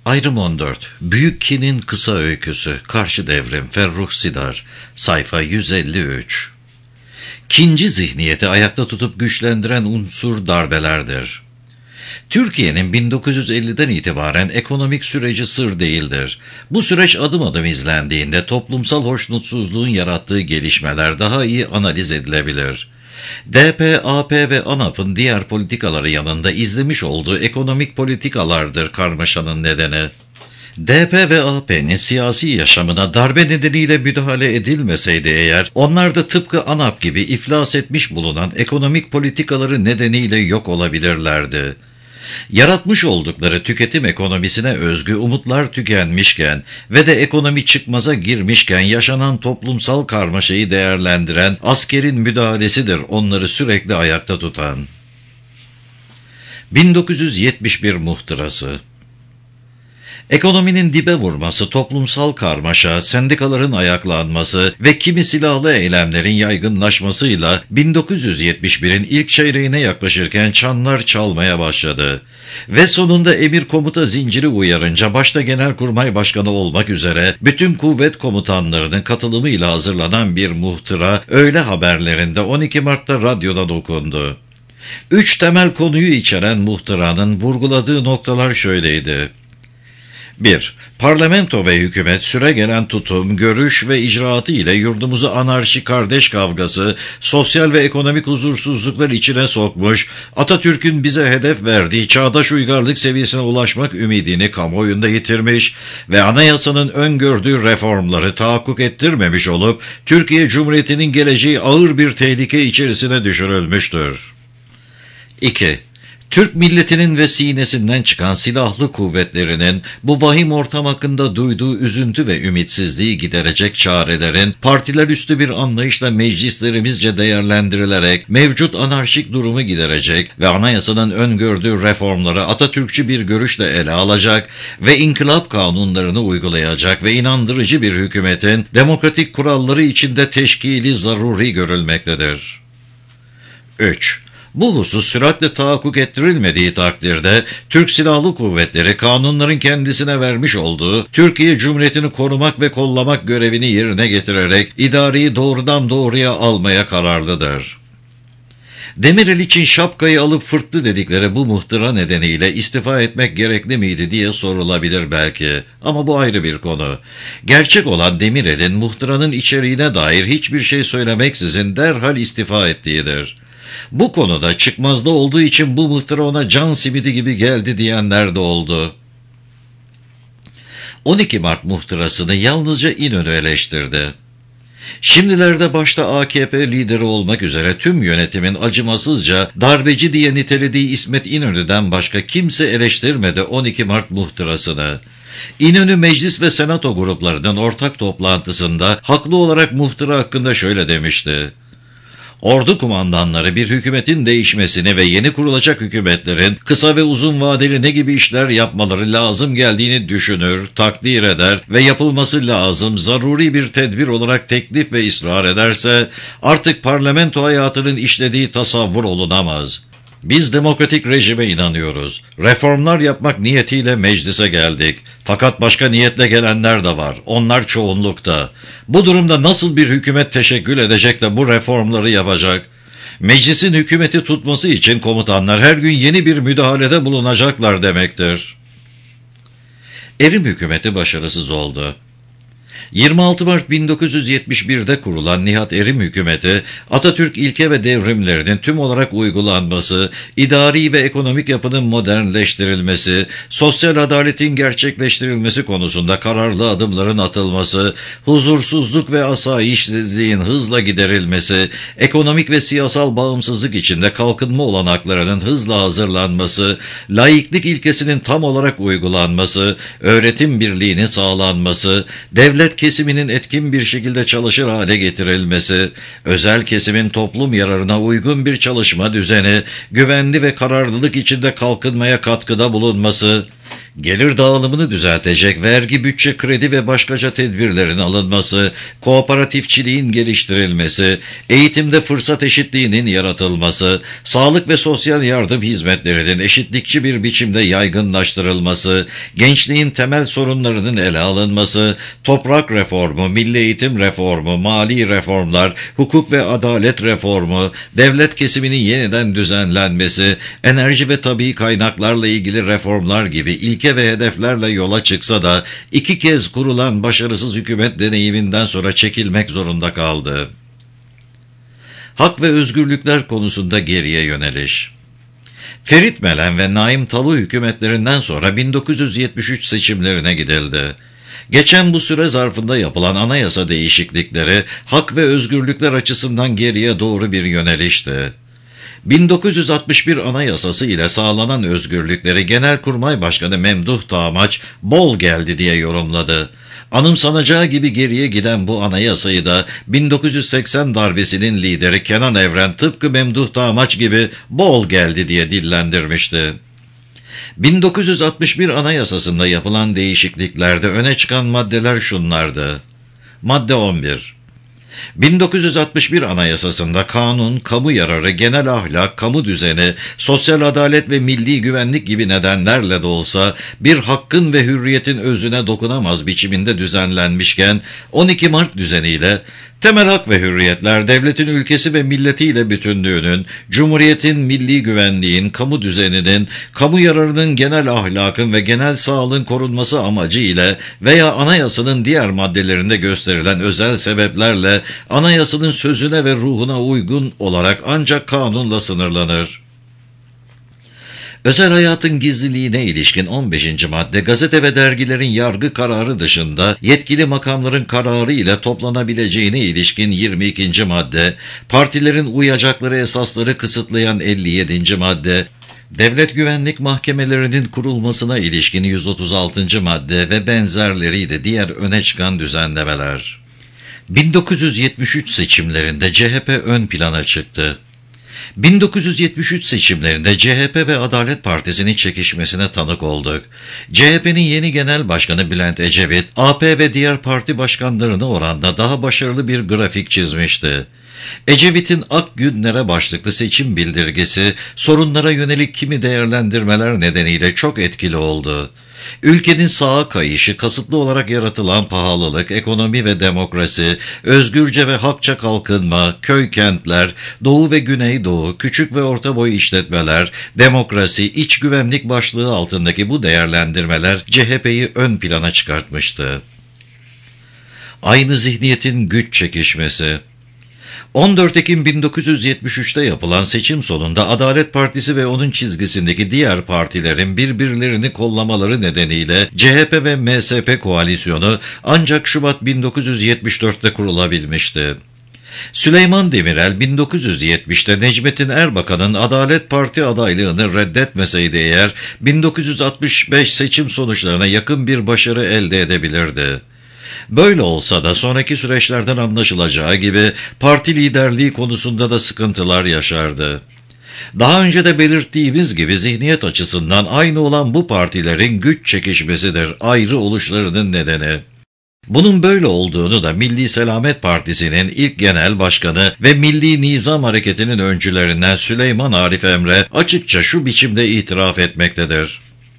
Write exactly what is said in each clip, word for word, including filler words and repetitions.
Ayrım on dört. Büyük Kin'in kısa öyküsü. Karşı devrim. Ferruh Sidar. Sayfa yüz elli üç. Kinci zihniyeti ayakta tutup güçlendiren unsur darbelerdir. Türkiye'nin bin dokuz yüz elliden itibaren ekonomik süreci sır değildir. Bu süreç adım adım izlendiğinde toplumsal hoşnutsuzluğun yarattığı gelişmeler daha iyi analiz edilebilir. D P, A P ve ANAP'ın diğer politikaları yanında izlemiş olduğu ekonomik politikalardır karmaşanın nedeni. D P ve A P'nin siyasi yaşamına darbe nedeniyle müdahale edilmeseydi eğer, onlar da tıpkı ANAP gibi iflas etmiş bulunan ekonomik politikaları nedeniyle yok olabilirlerdi. Yaratmış oldukları tüketim ekonomisine özgü umutlar tükenmişken ve de ekonomi çıkmaza girmişken yaşanan toplumsal karmaşayı değerlendiren askerin müdahalesidir onları sürekli ayakta tutan. bin dokuz yüz yetmiş bir muhtırası. Ekonominin dibe vurması, toplumsal karmaşa, sendikaların ayaklanması ve kimi silahlı eylemlerin yaygınlaşmasıyla bin dokuz yüz yetmiş birin ilk çeyreğine yaklaşırken çanlar çalmaya başladı. Ve sonunda emir komuta zinciri uyarınca başta Genelkurmay Başkanı olmak üzere bütün kuvvet komutanlarının katılımıyla hazırlanan bir muhtıra öğle haberlerinde on iki Mart'ta radyodan okundu. Üç temel konuyu içeren muhtıranın vurguladığı noktalar şöyleydi. bir. Parlamento ve hükümet süregelen tutum, görüş ve icraatı ile yurdumuzu anarşi kardeş kavgası, sosyal ve ekonomik huzursuzluklar içine sokmuş, Atatürk'ün bize hedef verdiği çağdaş uygarlık seviyesine ulaşmak ümidini kamuoyunda yitirmiş ve anayasanın öngördüğü reformları tahakkuk ettirmemiş olup, Türkiye Cumhuriyeti'nin geleceği ağır bir tehlike içerisine düşürülmüştür. iki. Türk milletinin ve sinesinden çıkan silahlı kuvvetlerinin bu vahim ortam hakkında duyduğu üzüntü ve ümitsizliği giderecek çarelerin partiler üstü bir anlayışla meclislerimizce değerlendirilerek mevcut anarşik durumu giderecek ve anayasanın öngördüğü reformları Atatürkçü bir görüşle ele alacak ve inkılap kanunlarını uygulayacak ve inandırıcı bir hükümetin demokratik kuralları içinde teşkili zaruri görülmektedir. üç. Bu husus süratle tahakkuk ettirilmediği takdirde Türk Silahlı Kuvvetleri kanunların kendisine vermiş olduğu Türkiye Cumhuriyeti'ni korumak ve kollamak görevini yerine getirerek idareyi doğrudan doğruya almaya kararlıdır. Demirel için şapkayı alıp fırttı dedikleri bu muhtıra nedeniyle istifa etmek gerekli miydi diye sorulabilir belki. Ama bu ayrı bir konu. Gerçek olan Demirel'in muhtıranın içeriğine dair hiçbir şey söylemeksizin derhal istifa ettiğidir. Bu konuda çıkmazda olduğu için bu muhtıra ona can simidi gibi geldi diyenler de oldu. on iki Mart muhtırasını yalnızca İnönü eleştirdi. Şimdilerde başta A K P lideri olmak üzere tüm yönetimin acımasızca darbeci diye nitelediği İsmet İnönü'den başka kimse eleştirmedi on iki Mart muhtırasını. İnönü Meclis ve Senato gruplarının ortak toplantısında haklı olarak muhtıra hakkında şöyle demişti. Ordu kumandanları bir hükümetin değişmesini ve yeni kurulacak hükümetlerin kısa ve uzun vadeli ne gibi işler yapmaları lazım geldiğini düşünür, takdir eder ve yapılması lazım zaruri bir tedbir olarak teklif ve ısrar ederse artık parlamento hayatının işlediği tasavvur olunamaz. Biz demokratik rejime inanıyoruz. Reformlar yapmak niyetiyle meclise geldik. Fakat başka niyetle gelenler de var. Onlar çoğunlukta. Bu durumda nasıl bir hükümet teşekkül edecek de bu reformları yapacak? Meclisin hükümeti tutması için komutanlar her gün yeni bir müdahalede bulunacaklar demektir. Erim hükümeti başarısız oldu. yirmi altı Mart bin dokuz yüz yetmiş bir'de kurulan Nihat Erim hükümeti, Atatürk ilke ve devrimlerinin tüm olarak uygulanması, idari ve ekonomik yapının modernleştirilmesi, sosyal adaletin gerçekleştirilmesi konusunda kararlı adımların atılması, huzursuzluk ve asayişsizliğin hızla giderilmesi, ekonomik ve siyasal bağımsızlık içinde kalkınma olanaklarının hızla hazırlanması, laiklik ilkesinin tam olarak uygulanması, öğretim birliğinin sağlanması, devlet kesiminin etkin bir şekilde çalışır hale getirilmesi, özel kesimin toplum yararına uygun bir çalışma düzeni, güvenli ve kararlılık içinde kalkınmaya katkıda bulunması, Gelir dağılımını düzeltecek vergi, bütçe, kredi ve başkaca tedbirlerin alınması, kooperatifçiliğin geliştirilmesi, eğitimde fırsat eşitliğinin yaratılması, sağlık ve sosyal yardım hizmetlerinin eşitlikçi bir biçimde yaygınlaştırılması, gençliğin temel sorunlarının ele alınması, toprak reformu, milli eğitim reformu, mali reformlar, hukuk ve adalet reformu, devlet kesiminin yeniden düzenlenmesi, enerji ve tabii kaynaklarla ilgili reformlar gibi ilke ve hedeflerle yola çıksa da iki kez kurulan başarısız hükümet deneyiminden sonra çekilmek zorunda kaldı. Hak ve özgürlükler konusunda geriye yöneliş. Ferit Melen ve Naim Talu hükümetlerinden sonra bin dokuz yüz yetmiş üç seçimlerine gidildi. Geçen bu süre zarfında yapılan anayasa değişiklikleri hak ve özgürlükler açısından geriye doğru bir yönelişti. bin dokuz yüz altmış bir Anayasası ile sağlanan özgürlükleri Genelkurmay Başkanı Memduh Dağmaç bol geldi diye yorumladı. Anımsanacağı gibi geriye giden bu anayasayı da bin dokuz yüz seksen darbesinin lideri Kenan Evren tıpkı Memduh Dağmaç gibi bol geldi diye dillendirmişti. bin dokuz yüz altmış bir Anayasasında yapılan değişikliklerde öne çıkan maddeler şunlardı. Madde on bir. bin dokuz yüz altmış bir Anayasasında kanun, kamu yararı, genel ahlak, kamu düzeni, sosyal adalet ve milli güvenlik gibi nedenlerle de olsa bir hakkın ve hürriyetin özüne dokunamaz biçiminde düzenlenmişken on iki Mart düzeniyle temel hak ve hürriyetler devletin ülkesi ve milletiyle bütünlüğünün, cumhuriyetin, milli güvenliğin, kamu düzeninin, kamu yararının, genel ahlakın ve genel sağlığın korunması amacı ile veya anayasanın diğer maddelerinde gösterilen özel sebeplerle anayasanın sözüne ve ruhuna uygun olarak ancak kanunla sınırlanır. Özel hayatın gizliliğine ilişkin on beşinci madde, gazete ve dergilerin yargı kararı dışında yetkili makamların kararı ile toplanabileceğine ilişkin yirmi ikinci madde, partilerin uyacakları esasları kısıtlayan elli yedinci madde, devlet güvenlik mahkemelerinin kurulmasına ilişkin yüz otuz altıncı madde ve benzerleriyle diğer öne çıkan düzenlemeler. bin dokuz yüz yetmiş üç seçimlerinde C H P ön plana çıktı. bin dokuz yüz yetmiş üç seçimlerinde C H P ve Adalet Partisi'nin çekişmesine tanık olduk. C H P'nin yeni genel başkanı Bülent Ecevit, A P ve diğer parti başkanlarına oranla daha başarılı bir grafik çizmişti. Ecevit'in Ak Günlere başlıklı seçim bildirgesi, sorunlara yönelik kimi değerlendirmeler nedeniyle çok etkili oldu. Ülkenin sağa kayışı, kasıtlı olarak yaratılan pahalılık, ekonomi ve demokrasi, özgürce ve hakça kalkınma, köy kentler, Doğu ve Güneydoğu, küçük ve orta boy işletmeler, demokrasi, iç güvenlik başlığı altındaki bu değerlendirmeler C H P'yi ön plana çıkartmıştı. Aynı zihniyetin güç çekişmesi. on dört Ekim bin dokuz yüz yetmiş üçte yapılan seçim sonunda Adalet Partisi ve onun çizgisindeki diğer partilerin birbirlerini kollamaları nedeniyle C H P ve M S P koalisyonu ancak Şubat bin dokuz yüz yetmiş dörtte kurulabilmişti. Süleyman Demirel bin dokuz yüz yetmişte Necmettin Erbakan'ın Adalet Parti adaylığını reddetmeseydi eğer bin dokuz yüz altmış beş seçim sonuçlarına yakın bir başarı elde edebilirdi. Böyle olsa da sonraki süreçlerden anlaşılacağı gibi parti liderliği konusunda da sıkıntılar yaşardı. Daha önce de belirttiğimiz gibi zihniyet açısından aynı olan bu partilerin güç çekişmesidir ayrı oluşlarının nedeni. Bunun böyle olduğunu da Milli Selamet Partisi'nin ilk genel başkanı ve Milli Nizam Hareketi'nin öncülerinden Süleyman Arif Emre açıkça şu biçimde itiraf etmektedir.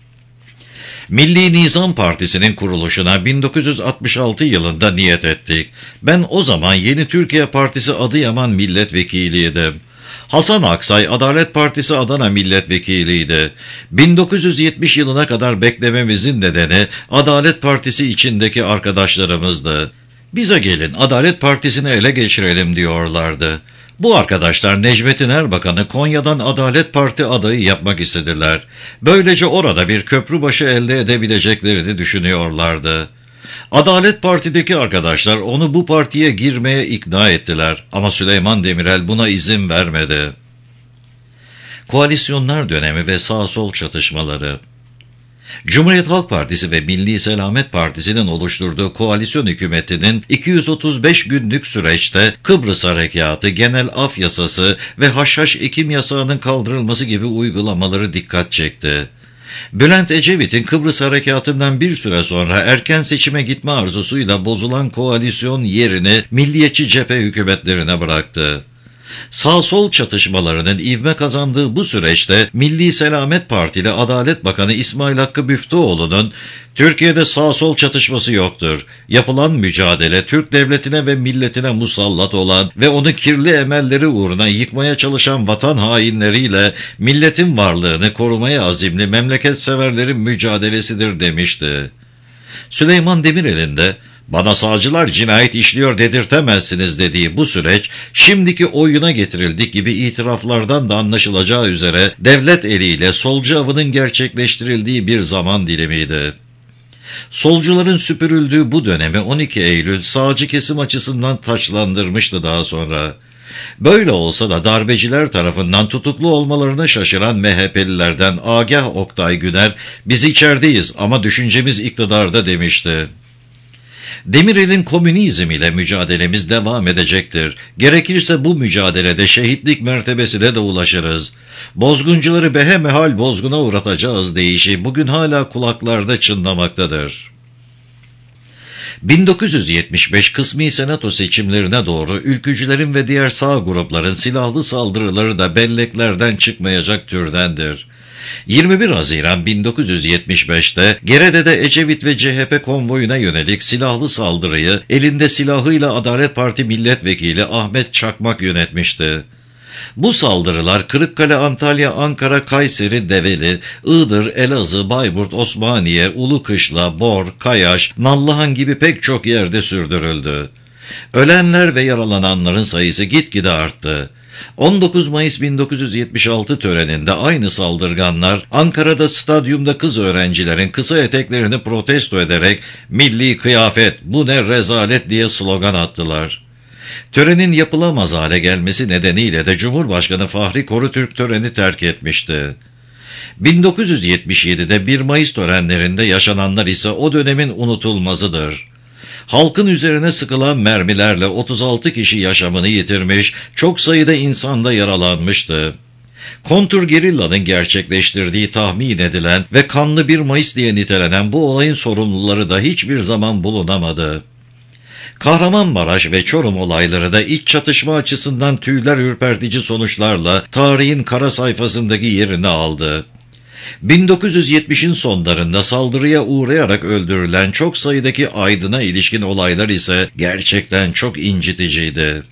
Milli Nizam Partisi'nin kuruluşuna bin dokuz yüz altmış altı yılında niyet ettik. Ben o zaman Yeni Türkiye Partisi Adıyaman milletvekiliydim. Hasan Aksay Adalet Partisi Adana milletvekiliydi. bin dokuz yüz yetmiş yılına kadar beklememizin nedeni Adalet Partisi içindeki arkadaşlarımızdı. Bize gelin Adalet Partisi'ni ele geçirelim diyorlardı. Bu arkadaşlar Necmettin Erbakan'ı Konya'dan Adalet Parti adayı yapmak istediler. Böylece orada bir köprübaşı elde edebileceklerini düşünüyorlardı. Adalet Parti'deki arkadaşlar onu bu partiye girmeye ikna ettiler ama Süleyman Demirel buna izin vermedi. Koalisyonlar dönemi ve sağ-sol çatışmaları. Cumhuriyet Halk Partisi ve Milli Selamet Partisi'nin oluşturduğu koalisyon hükümetinin iki yüz otuz beş günlük süreçte Kıbrıs Harekatı, Genel Af Yasası ve Haşhaş Ekim Yasağı'nın kaldırılması gibi uygulamaları dikkat çekti. Bülent Ecevit'in Kıbrıs harekatından bir süre sonra erken seçime gitme arzusuyla bozulan koalisyon yerini milliyetçi cephe hükümetlerine bıraktı. Sağ-sol çatışmalarının ivme kazandığı bu süreçte Milli Selamet Partili Adalet Bakanı İsmail Hakkı Müftüoğlu'nun "Türkiye'de sağ-sol çatışması yoktur. Yapılan mücadele Türk devletine ve milletine musallat olan ve onu kirli emelleri uğruna yıkmaya çalışan vatan hainleriyle milletin varlığını korumaya azimli memleketseverlerin mücadelesidir" demişti. Süleyman Demirel'in de "Bana sağcılar cinayet işliyor dedirtemezsiniz" dediği bu süreç, şimdiki oyuna getirildik gibi itiraflardan da anlaşılacağı üzere devlet eliyle solcu avının gerçekleştirildiği bir zaman dilimiydi. Solcuların süpürüldüğü bu dönemi on iki Eylül sağcı kesim açısından taçlandırmıştı daha sonra. Böyle olsa da darbeciler tarafından tutuklu olmalarına şaşıran M H P'lilerden Agah Oktay Güner, "Biz içerideyiz ama düşüncemiz iktidarda" demişti. Demirel'in "Komünizm ile mücadelemiz devam edecektir. Gerekirse bu mücadelede şehitlik mertebesine de ulaşırız. Bozguncuları behemehal bozguna uğratacağız" deyişi bugün hala kulaklarda çınlamaktadır. bin dokuz yüz yetmiş beş kısmi senato seçimlerine doğru ülkücülerin ve diğer sağ grupların silahlı saldırıları da belleklerden çıkmayacak türdendir. yirmi bir Haziran bin dokuz yüz yetmiş beşte Gerede'de Ecevit ve C H P konvoyuna yönelik silahlı saldırıyı elinde silahıyla Adalet Parti Milletvekili Ahmet Çakmak yönetmişti. Bu saldırılar Kırıkkale, Antalya, Ankara, Kayseri, Develi, Iğdır, Elazığ, Bayburt, Osmaniye, Ulukışla, Bor, Kayaş, Nallıhan gibi pek çok yerde sürdürüldü. Ölenler ve yaralananların sayısı gitgide arttı. on dokuz Mayıs bin dokuz yüz yetmiş altı töreninde aynı saldırganlar Ankara'da stadyumda kız öğrencilerin kısa eteklerini protesto ederek "Milli kıyafet, bu ne rezalet" diye slogan attılar. Törenin yapılamaz hale gelmesi nedeniyle de Cumhurbaşkanı Fahri Korutürk töreni terk etmişti. bin dokuz yüz yetmiş yedide bir Mayıs törenlerinde yaşananlar ise o dönemin unutulmazıdır. Halkın üzerine sıkılan mermilerle otuz altı kişi yaşamını yitirmiş, çok sayıda insan da yaralanmıştı. Kontrgerilla'nın gerçekleştirdiği tahmin edilen ve kanlı bir Mayıs diye nitelenen bu olayın sorumluları da hiçbir zaman bulunamadı. Kahramanmaraş ve Çorum olayları da iç çatışma açısından tüyler ürpertici sonuçlarla tarihin kara sayfasındaki yerini aldı. bin dokuz yüz yetmişin sonlarında saldırıya uğrayarak öldürülen çok sayıdaki aydına ilişkin olaylar ise gerçekten çok inciticiydi.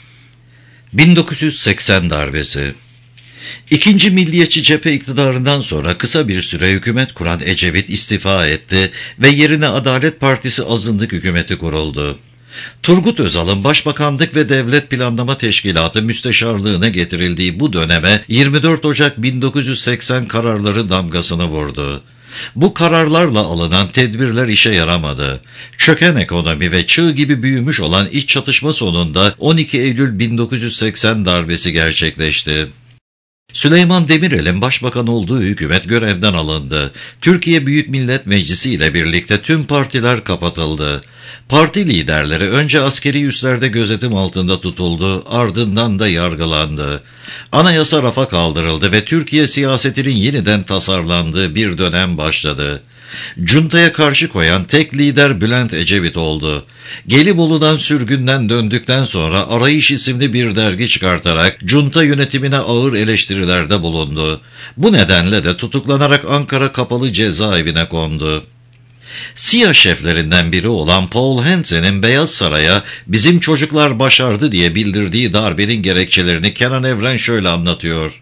bin dokuz yüz seksen darbesi. İkinci Milliyetçi Cephe iktidarından sonra kısa bir süre hükümet kuran Ecevit istifa etti ve yerine Adalet Partisi azınlık hükümeti kuruldu. Turgut Özal'ın Başbakanlık ve Devlet Planlama Teşkilatı müsteşarlığına getirildiği bu döneme yirmi dört Ocak bin dokuz yüz seksen kararları damgasını vurdu. Bu kararlarla alınan tedbirler işe yaramadı. Çöken ekonomi ve çığ gibi büyümüş olan iç çatışma sonunda on iki Eylül bin dokuz yüz seksen darbesi gerçekleşti. Süleyman Demirel'in başbakan olduğu hükümet görevden alındı. Türkiye Büyük Millet Meclisi ile birlikte tüm partiler kapatıldı. Parti liderleri önce askeri üslerde gözetim altında tutuldu, ardından da yargılandı. Anayasa rafa kaldırıldı ve Türkiye siyasetinin yeniden tasarlandığı bir dönem başladı. Cunta'ya karşı koyan tek lider Bülent Ecevit oldu. Gelibolu'dan sürgünden döndükten sonra Arayış isimli bir dergi çıkartarak Junta yönetimine ağır eleştirilerde bulundu. Bu nedenle de tutuklanarak Ankara Kapalı Cezaevine kondu. SİHA şeflerinden biri olan Paul Henze'nin Beyaz Saray'a "Bizim çocuklar başardı" diye bildirdiği darbenin gerekçelerini Kenan Evren şöyle anlatıyor.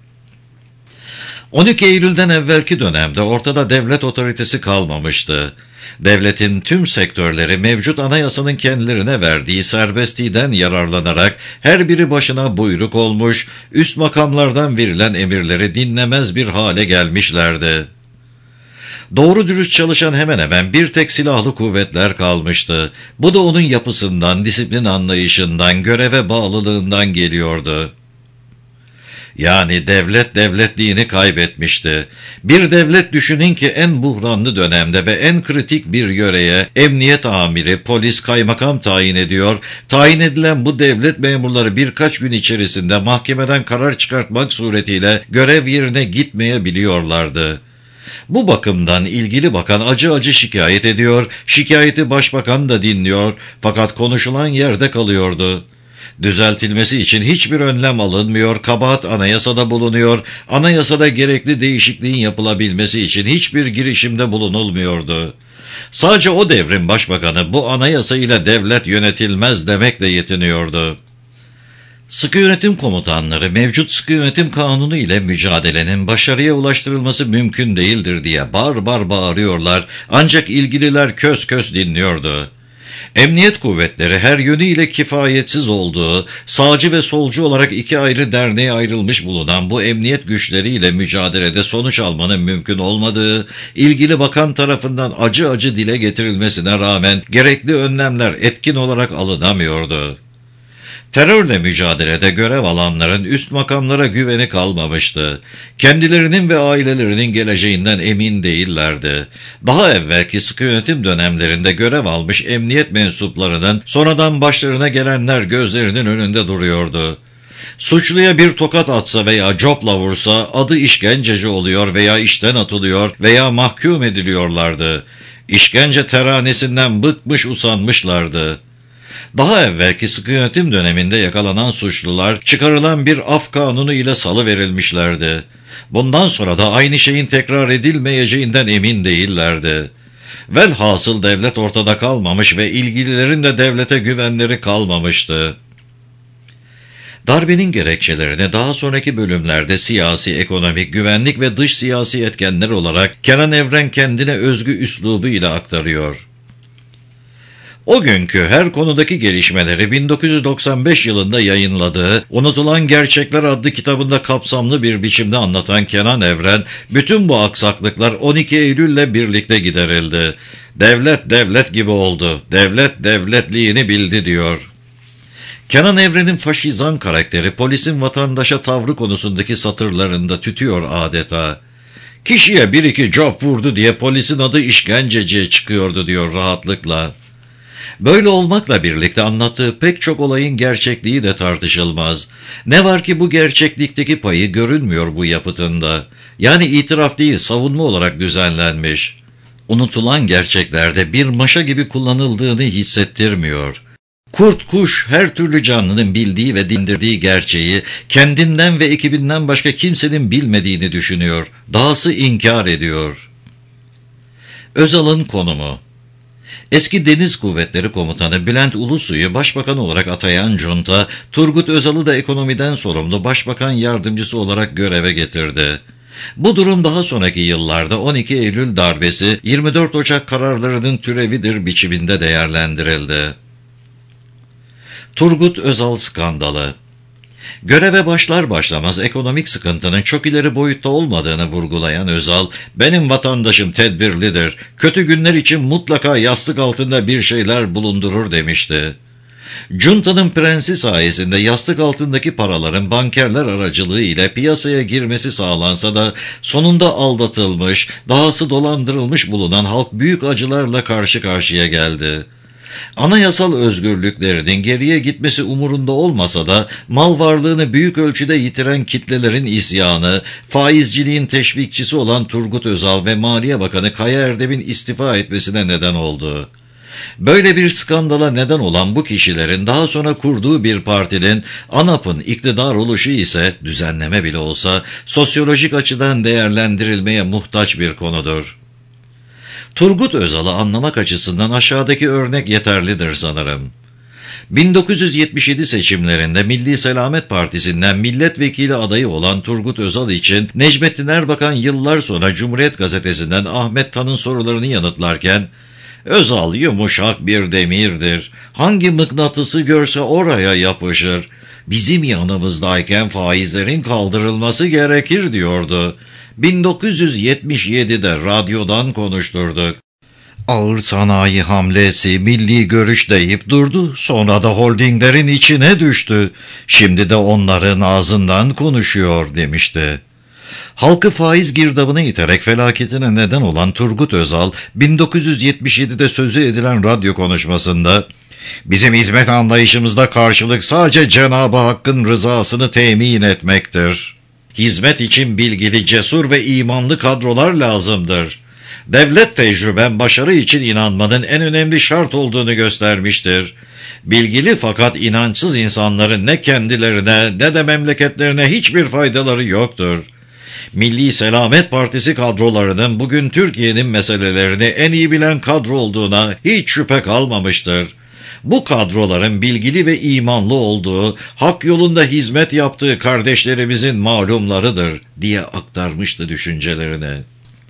on iki Eylül'den evvelki dönemde ortada devlet otoritesi kalmamıştı. Devletin tüm sektörleri mevcut anayasanın kendilerine verdiği serbestliğden yararlanarak her biri başına buyruk olmuş, üst makamlardan verilen emirleri dinlemez bir hale gelmişlerdi. Doğru dürüst çalışan hemen hemen bir tek silahlı kuvvetler kalmıştı. Bu da onun yapısından, disiplin anlayışından, göreve bağlılığından geliyordu. Yani devlet devletliğini kaybetmişti. Bir devlet düşünün ki en buhranlı dönemde ve en kritik bir yöreye emniyet amiri, polis, kaymakam tayin ediyor. Tayin edilen bu devlet memurları birkaç gün içerisinde mahkemeden karar çıkartmak suretiyle görev yerine gitmeyebiliyorlardı. Bu bakımdan ilgili bakan acı acı şikayet ediyor, şikayeti başbakan da dinliyor fakat konuşulan yerde kalıyordu. Düzeltilmesi için hiçbir önlem alınmıyor, kabahat anayasada bulunuyor, anayasada gerekli değişikliğin yapılabilmesi için hiçbir girişimde bulunulmuyordu. Sadece o devrin başbakanı bu anayasa ile devlet yönetilmez demekle yetiniyordu. Sıkı yönetim komutanları mevcut sıkı yönetim kanunu ile mücadelenin başarıya ulaştırılması mümkün değildir diye bar bar bağırıyorlar ancak ilgililer kös kös dinliyordu. Emniyet kuvvetleri her yönüyle kifayetsiz olduğu, sağcı ve solcu olarak iki ayrı derneğe ayrılmış bulunan bu emniyet güçleriyle mücadelede sonuç almanın mümkün olmadığı, ilgili bakan tarafından acı acı dile getirilmesine rağmen gerekli önlemler etkin olarak alınamıyordu. Terörle mücadelede görev alanların üst makamlara güveni kalmamıştı. Kendilerinin ve ailelerinin geleceğinden emin değillerdi. Daha evvelki sıkı yönetim dönemlerinde görev almış emniyet mensuplarının sonradan başlarına gelenler gözlerinin önünde duruyordu. Suçluya bir tokat atsa veya copla vursa adı işkenceci oluyor veya işten atılıyor veya mahkum ediliyorlardı. İşkence teranesinden bıkmış usanmışlardı. Daha evvelki sıkı yönetim döneminde yakalanan suçlular çıkarılan bir af kanunu ile salıverilmişlerdi. Bundan sonra da aynı şeyin tekrar edilmeyeceğinden emin değillerdi. Velhasıl devlet ortada kalmamış ve ilgililerin de devlete güvenleri kalmamıştı. Darbenin gerekçelerini daha sonraki bölümlerde siyasi, ekonomik, güvenlik ve dış siyasi etkenler olarak Kenan Evren kendine özgü üslubu ile aktarıyor. O günkü her konudaki gelişmeleri bin dokuz yüz doksan beş yılında yayınladığı Unutulan Gerçekler adlı kitabında kapsamlı bir biçimde anlatan Kenan Evren, bütün bu aksaklıklar on iki Eylül'le birlikte giderildi. Devlet devlet gibi oldu, devlet devletliğini bildi diyor. Kenan Evren'in faşizan karakteri polisin vatandaşa tavrı konusundaki satırlarında tütüyor adeta. Kişiye bir iki cop vurdu diye polisin adı işkenceciye çıkıyordu diyor rahatlıkla. Böyle olmakla birlikte anlattığı pek çok olayın gerçekliği de tartışılmaz. Ne var ki bu gerçeklikteki payı görünmüyor bu yapıtında. Yani itiraf değil, savunma olarak düzenlenmiş. Unutulan gerçeklerde bir maşa gibi kullanıldığını hissettirmiyor. Kurt kuş her türlü canlının bildiği ve dindirdiği gerçeği kendinden ve ekibinden başka kimsenin bilmediğini düşünüyor. Dahası inkar ediyor. Özal'ın konumu. Eski Deniz Kuvvetleri Komutanı Bülent Ulusoy'u başbakan olarak atayan junta, Turgut Özal'ı da ekonomiden sorumlu başbakan yardımcısı olarak göreve getirdi. Bu durum daha sonraki yıllarda on iki Eylül darbesi, yirmi dört Ocak kararlarının türevidir biçiminde değerlendirildi. Turgut Özal skandalı. Göreve başlar başlamaz ekonomik sıkıntının çok ileri boyutta olmadığını vurgulayan Özal, benim vatandaşım tedbirlidir, kötü günler için mutlaka yastık altında bir şeyler bulundurur demişti. Cunta'nın prensi sayesinde yastık altındaki paraların bankerler aracılığı ile piyasaya girmesi sağlansa da sonunda aldatılmış, dahası dolandırılmış bulunan halk büyük acılarla karşı karşıya geldi. Anayasal özgürlüklerinin geriye gitmesi umurunda olmasa da mal varlığını büyük ölçüde yitiren kitlelerin isyanı, faizciliğin teşvikçisi olan Turgut Özal ve Maliye Bakanı Kaya Erdem'in istifa etmesine neden oldu. Böyle bir skandala neden olan bu kişilerin daha sonra kurduğu bir partinin ANAP'ın iktidar oluşu ise düzenleme bile olsa sosyolojik açıdan değerlendirilmeye muhtaç bir konudur. Turgut Özal'ı anlamak açısından aşağıdaki örnek yeterlidir sanırım. bin dokuz yüz yetmiş yedi seçimlerinde Milli Selamet Partisi'nden milletvekili adayı olan Turgut Özal için Necmettin Erbakan yıllar sonra Cumhuriyet Gazetesi'nden Ahmet Tan'ın sorularını yanıtlarken, Özal yumuşak bir demirdir, hangi mıknatısı görse oraya yapışır, bizim yanımızdayken faizlerin kaldırılması gerekir diyordu. bin dokuz yüz yetmiş yedide radyodan konuşturduk. Ağır sanayi hamlesi, milli görüş deyip durdu, sonra da holdinglerin içine düştü. Şimdi de onların ağzından konuşuyor demişti. Halkı faiz girdabına iterek felaketine neden olan Turgut Özal, bin dokuz yüz yetmiş yedide sözü edilen radyo konuşmasında, bizim hizmet anlayışımızda karşılık sadece Cenab-ı Hakk'ın rızasını temin etmektir. Hizmet için bilgili, cesur ve imanlı kadrolar lazımdır. Devlet tecrüben başarı için inanmanın en önemli şart olduğunu göstermiştir. Bilgili fakat inançsız insanların ne kendilerine ne de memleketlerine hiçbir faydaları yoktur. Milli Selamet Partisi kadrolarının bugün Türkiye'nin meselelerini en iyi bilen kadro olduğuna hiç şüphe kalmamıştır. Bu kadroların bilgili ve imanlı olduğu, hak yolunda hizmet yaptığı kardeşlerimizin malumlarıdır diye aktarmıştı düşüncelerini.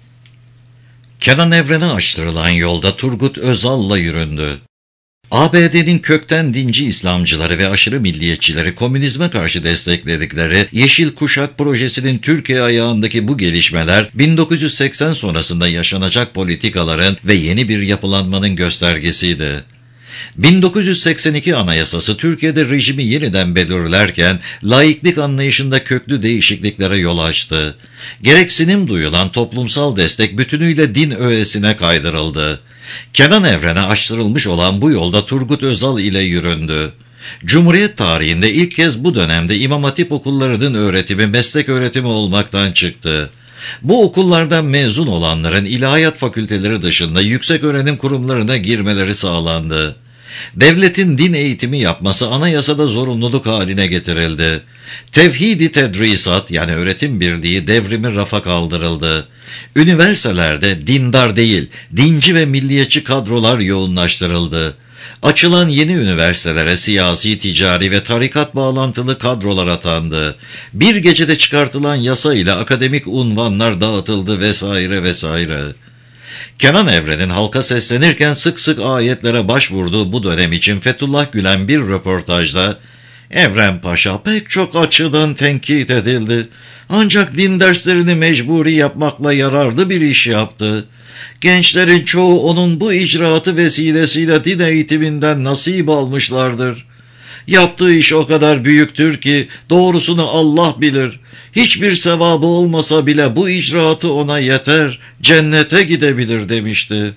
Kenan Evren'e açtırılan yolda Turgut Özal'la yüründü. A B D'nin kökten dinci İslamcıları ve aşırı milliyetçileri komünizme karşı destekledikleri Yeşil Kuşak projesinin Türkiye ayağındaki bu gelişmeler bin dokuz yüz seksen sonrasında yaşanacak politikaların ve yeni bir yapılanmanın göstergesiydi. bin dokuz yüz seksen iki Anayasası Türkiye'de rejimi yeniden belirlerken laiklik anlayışında köklü değişikliklere yol açtı. Gereksinim duyulan toplumsal destek bütünüyle din öğesine kaydırıldı. Kenan Evren'e açtırılmış olan bu yolda Turgut Özal ile yüründü. Cumhuriyet tarihinde ilk kez bu dönemde İmam Hatip okullarının öğretimi meslek öğretimi olmaktan çıktı. Bu okullardan mezun olanların ilahiyat fakülteleri dışında yüksek öğrenim kurumlarına girmeleri sağlandı. Devletin din eğitimi yapması anayasada zorunluluk haline getirildi. Tevhid-i tedrisat yani öğretim birliği devrimi rafa kaldırıldı. Üniversitelerde dindar değil, dinci ve milliyetçi kadrolar yoğunlaştırıldı. Açılan yeni üniversitelere siyasi, ticari ve tarikat bağlantılı kadrolar atandı. Bir gecede çıkartılan yasa ile akademik unvanlar dağıtıldı vesaire vesaire. Kenan Evren'in halka seslenirken sık sık ayetlere başvurduğu bu dönem için Fethullah Gülen bir röportajda, "Evren Paşa pek çok açıdan tenkit edildi. Ancak din derslerini mecburi yapmakla yararlı bir iş yaptı. Gençlerin çoğu onun bu icraatı vesilesiyle din eğitiminden nasip almışlardır. Yaptığı iş o kadar büyüktür ki doğrusunu Allah bilir. Hiçbir sevabı olmasa bile bu icraatı ona yeter, cennete gidebilir" demişti.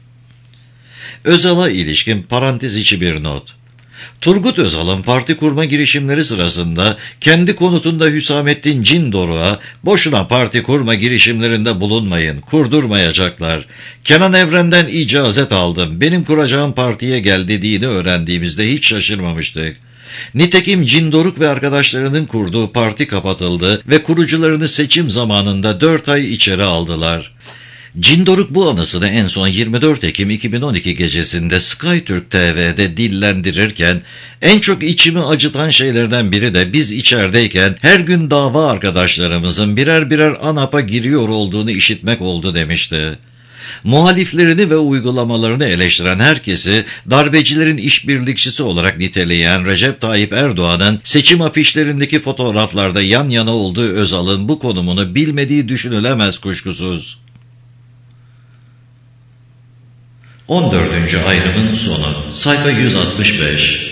Özal'a ilişkin parantez içi bir not. Turgut Özal'ın parti kurma girişimleri sırasında kendi konutunda Hüsamettin Cindoruk'a "Boşuna parti kurma girişimlerinde bulunmayın, kurdurmayacaklar. Kenan Evren'den icazet aldım, benim kuracağım partiye gel" dediğini öğrendiğimizde hiç şaşırmamıştık. Nitekim Cindoruk ve arkadaşlarının kurduğu parti kapatıldı ve kurucularını seçim zamanında dört ay içeri aldılar. Cindoruk bu anısını en son yirmi dört Ekim iki bin on iki gecesinde SkyTürk T V'de dillendirirken en çok içimi acıtan şeylerden biri de biz içerideyken her gün dava arkadaşlarımızın birer birer ANAP'a giriyor olduğunu işitmek oldu demişti. Muhaliflerini ve uygulamalarını eleştiren herkesi darbecilerin işbirlikçisi olarak niteleyen Recep Tayyip Erdoğan'ın seçim afişlerindeki fotoğraflarda yan yana olduğu Özal'ın bu konumunu bilmediği düşünülemez kuşkusuz. on dördüncü ayrımın sonu sayfa yüz altmış beş